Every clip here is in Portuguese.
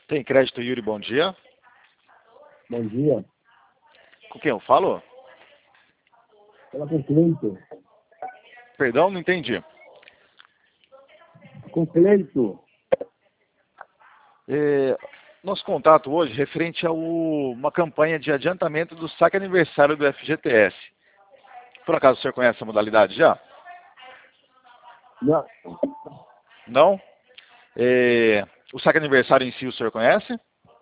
Tem crédito, Yuri, bom dia. Bom dia. Com quem eu falo? Fala com o Cleito. Perdão, não entendi. Com o Cleito. Nosso contato hoje referente a uma campanha de adiantamento do saque aniversário do FGTS. Por acaso o senhor conhece a modalidade já? Não, Não? O saque aniversário em si o senhor conhece?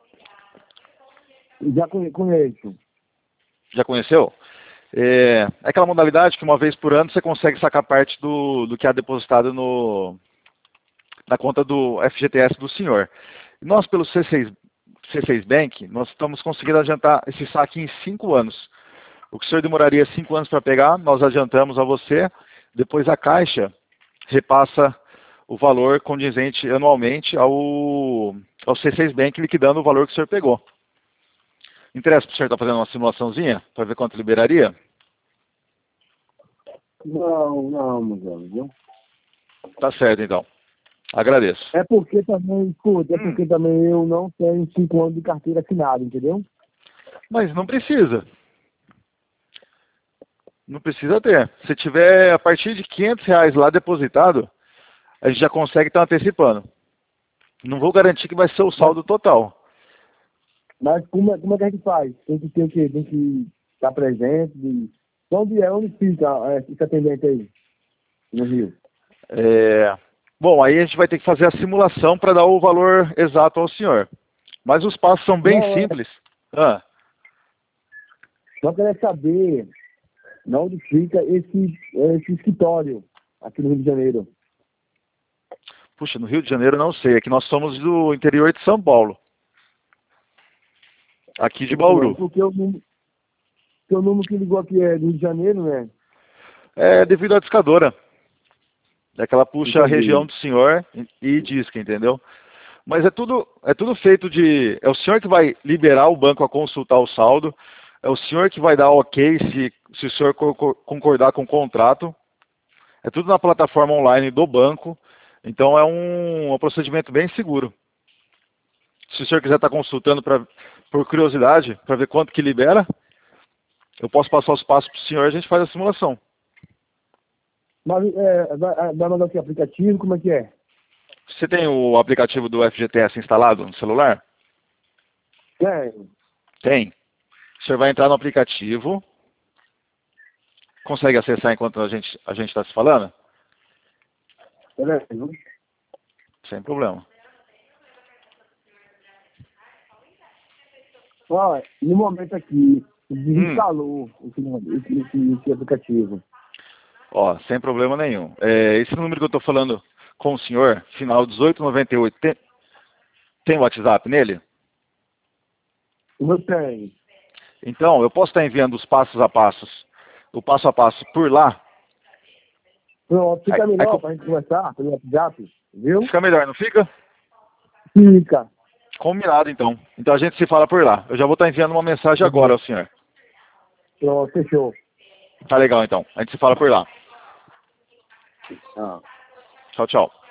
já conheço. Já conheceu? É aquela modalidade que uma vez por ano você consegue sacar parte do que há depositado na conta do FGTS do senhor. E nós, pelo C6 Bank, nós estamos conseguindo adiantar esse saque em 5 anos. O que o senhor demoraria 5 anos para pegar, nós adiantamos a você, depois a Caixa repassa o valor condizente anualmente ao C6 Bank, liquidando o valor que o senhor pegou. Interessa para o senhor estar fazendo uma simulaçãozinha, para ver quanto liberaria? Não, Miguel, viu? Tá certo, então. Agradeço. É porque também, escuta, é porque também eu não tenho 5 anos de carteira assinada, entendeu? Mas não precisa. Não precisa ter. Se tiver a partir de R$ 500 lá depositado, a gente já consegue estar antecipando. Não vou garantir que vai ser o Mas, saldo total. mas como é que a gente faz? Tem que ter o quê? Tem que estar presente? Onde fica esse atendente aí, no Rio? Bom, aí a gente vai ter que fazer a simulação para dar o valor exato ao senhor. Mas os passos são bem Não, simples. Ah, só queria saber onde fica esse escritório aqui no Rio de Janeiro. puxa, no Rio de Janeiro não sei. É que nós somos do interior de São Paulo. Aqui de Bauru. Porque o número que ligou aqui é do Rio de Janeiro, né? É devido à discadora. É que ela puxa a região Entendi. do senhor e disca, entendeu? Mas é tudo feito de... É o senhor que vai liberar o banco a consultar o saldo. É o senhor que vai dar ok se o senhor concordar com o contrato. É tudo na plataforma online do banco. Então é um procedimento bem seguro. Se o senhor quiser estar consultando por curiosidade, para ver quanto que libera, eu posso passar os passos para o senhor e a gente faz a simulação. Mas vai mandar aqui aplicativo, como é que é? Você tem o aplicativo do FGTS instalado no celular? Tem. Tem. O senhor vai entrar no aplicativo. Consegue acessar enquanto a gente está se falando? Beleza. Sem problema. Olha, no momento aqui, desinstalou esse aplicativo. Ó, sem problema nenhum. Esse número que eu estou falando com o senhor, final 1898, tem WhatsApp nele? Não tem. Então, eu posso estar enviando o passo a passo por lá? Pronto, fica Aí melhor pra gente conversar pelo WhatsApp, viu? fica melhor, não fica? Fica. Combinado, então. Então a gente se fala por lá. Eu já vou estar enviando uma mensagem agora ao senhor. Pronto, fechou. Tá legal, então. A gente se fala por lá. Ah. Tchau, tchau.